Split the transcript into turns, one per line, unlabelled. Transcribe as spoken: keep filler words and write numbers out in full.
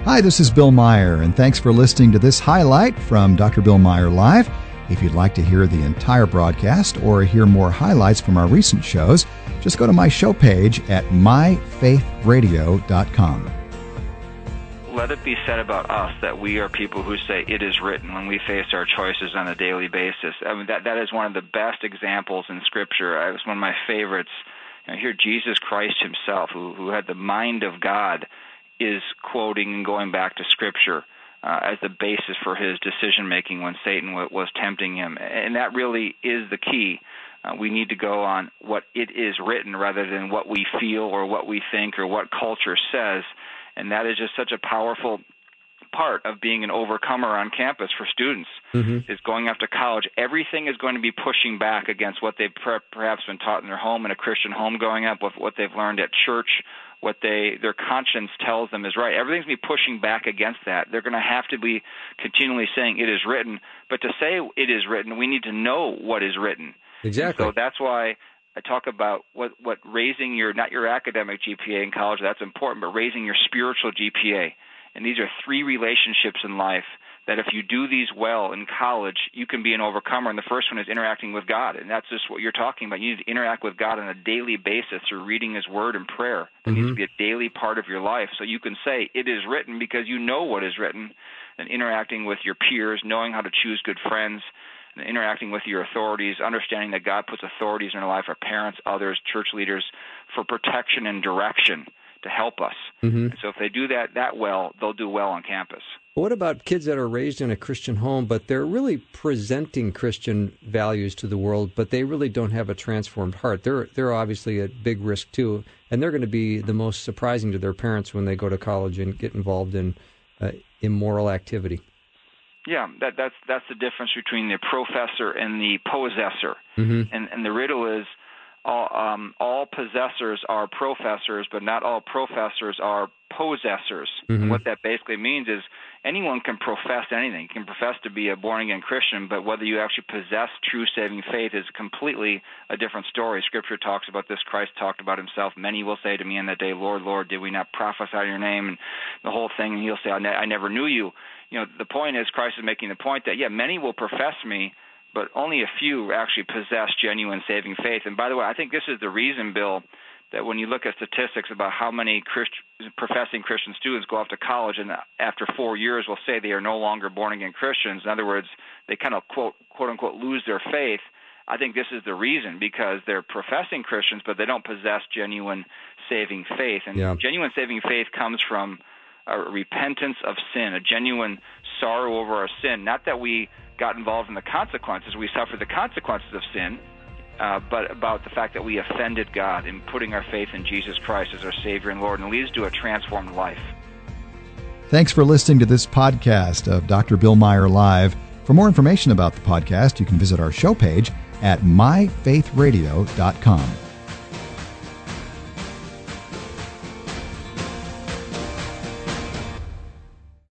Hi, this is Bill Meyer, and thanks for listening to this highlight from Doctor Bill Meyer Live. If you'd like to hear the entire broadcast or hear more highlights from our recent shows, just go to my show page at my faith radio dot com.
Let it be said about us that we are people who say it is written when we face our choices on a daily basis. I mean, that that is one of the best examples in Scripture. It was one of my favorites. You know, here, Jesus Christ himself, who, who had the mind of God, is quoting and going back to Scripture uh, as the basis for his decision-making when Satan w- was tempting him. And that really is the key. Uh, we need to go on what it is written rather than what we feel or what we think or what culture says. And that is just such a powerful part of being an overcomer on campus for students, mm-hmm. is going after college. Everything is going to be pushing back against what they've per- perhaps been taught in their home, in a Christian home growing up, with what they've learned at church, what they their conscience tells them is right. Everything's going to be pushing back against that. They're going to have to be continually saying it is written. But to say it is written, we need to know what is written.
Exactly.
And so that's why I talk about what, what raising your, not your academic G P A in college, that's important, but raising your spiritual G P A. And these are three relationships in life that if you do these well in college, you can be an overcomer. And the first one is interacting with God. And that's just what you're talking about. You need to interact with God on a daily basis through reading his word and prayer. It mm-hmm. needs to be a daily part of your life. So you can say it is written because you know what is written, and interacting with your peers, knowing how to choose good friends, and interacting with your authorities, understanding that God puts authorities in our life, our parents, others, church leaders, for protection and direction to help us. Mm-hmm. And so if they do that that well, they'll do well on campus.
What about kids that are raised in a Christian home, but they're really presenting Christian values to the world, but they really don't have a transformed heart? They're they're obviously at big risk too, and they're going to be the most surprising to their parents when they go to college and get involved in uh, immoral activity.
Yeah, that, that's that's the difference between the professor and the possessor. Mm-hmm. And and the riddle is, all um, all possessors are professors, but not all professors are possessors. Mm-hmm. What that basically means is anyone can profess anything. You can profess to be a born-again Christian, but whether you actually possess true saving faith is completely a different story. Scripture talks about this. Christ talked about himself. Many will say to me in that day, Lord, Lord, did we not prophesy in your name? And the whole thing, and he'll say, I, ne- I never knew you. You know, the point is, Christ is making the point that, yeah, many will profess me, but only a few actually possess genuine saving faith. And by the way, I think this is the reason, Bill, that when you look at statistics about how many Christ, professing Christian students go off to college and after four years will say they are no longer born-again Christians, in other words, they kind of, quote, quote-unquote, lose their faith, I think this is the reason, because they're professing Christians, but they don't possess genuine saving faith. And yeah. genuine saving faith comes from a repentance of sin, a genuine sorrow over our sin, not that we got involved in the consequences, we suffered the consequences of sin, uh, but about the fact that we offended God in putting our faith in Jesus Christ as our Savior and Lord, and it leads to a transformed life.
Thanks for listening to this podcast of Doctor Bill Meyer Live. For more information about the podcast, you can visit our show page at my faith radio dot com.